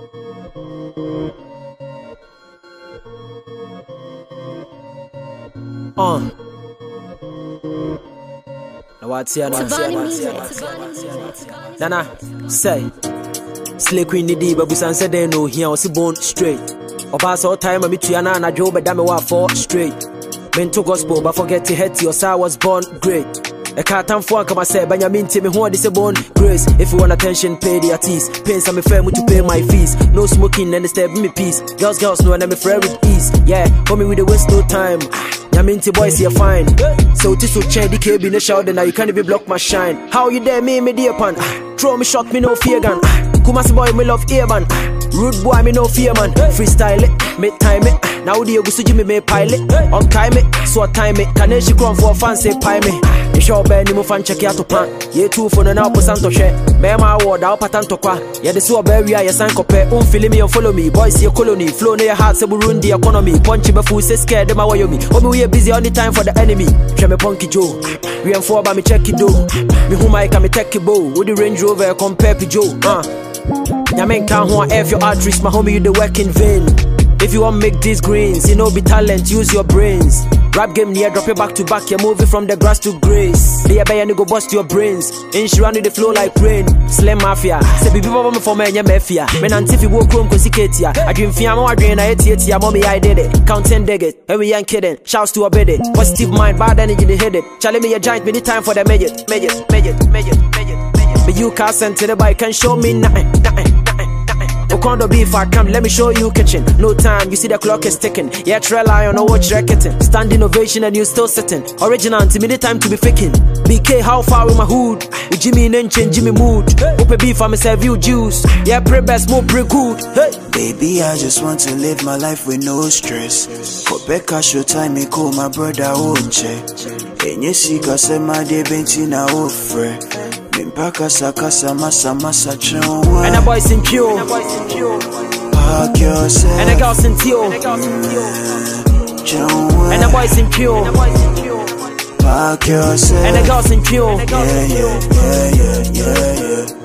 Now what's here? Nana, say, Slay Queen the D, but we said they know here was born straight. Or pass all time, I meet you and I drove, but damn it, 4 straight. Mental gospel, but forget to head to your side was born great. A cat and phone come I say, Benjamin Timmy, who is a born grace. If you want attention, pay the artist. Pain some firm to pay my fees. No smoking and disturb me peace. Girls know and I'm afraid with ease. Yeah, coming with the waste no time. Yaminti boys here fine. So this will change the KB in the shower, now you can't even block my shine. How you dare me dear pan? Throw me shot, me no fear gun. Kumasi boy, me love ear man. Rude boy, me no fear man. Freestyle it, make time it. Now the Ogusu Jimmy may pilot. On time it, so time it. Can she come for a fancy pie me? The show bear ni mo fan check out to pan. Ye two for no now santo share. Me my word out patanto kwa. Yeah, the so bear we are your sign copy. Feel me and follow me. Boys your colony. Flow near your heart, se Burundi economy. Punchy before say scared them away me. Oh me we busy all the time for the enemy. Show me punky Joe. We am for by me check it do. Me who my can me take it bow. With the Range Rover compare to Joe. Yamen can't want F your arteries, my homie, you the work in vain. If you want make these greens, you know be talent, use your brains. Rap game near, drop it back to back, you're moving from the grass to grace. They are you go bust your brains. Insurance with the flow like rain. Slim mafia, say be people for me, and mafia. Men antifi walk home, cause Katia. I dream fiam, I dream, I ate ya, mommy, I did it. Count 10 digits, and we ain't kidding. Shouts to a bed it. Positive mind, bad energy, they hit it. Challenge me a giant, me the time for the midget. But you can't send to the bike, can show me nothing. Okondo beef I come, let me show you kitchen. No time, you see the clock is ticking. Yeah, trail eye on a watch reckoning. Standing ovation and you still sitting. Original, to me the time to be faking. BK, how far with my hood? With Jimmy and change Jimmy mood. Open beef, I'ma serve you juice. Yeah, pray best, more pray good. Hey. Baby, I just want to live my life with no stress. For Becca, show time, me call my brother Oche. And you see, cause my day bentina offer. Mpaka sakasa masa chonwa. And the boys in pure. Park yourself. And the girls in teal. Chonwa. And the boys in pure. Park yourself. And the girls in pure. Yeah.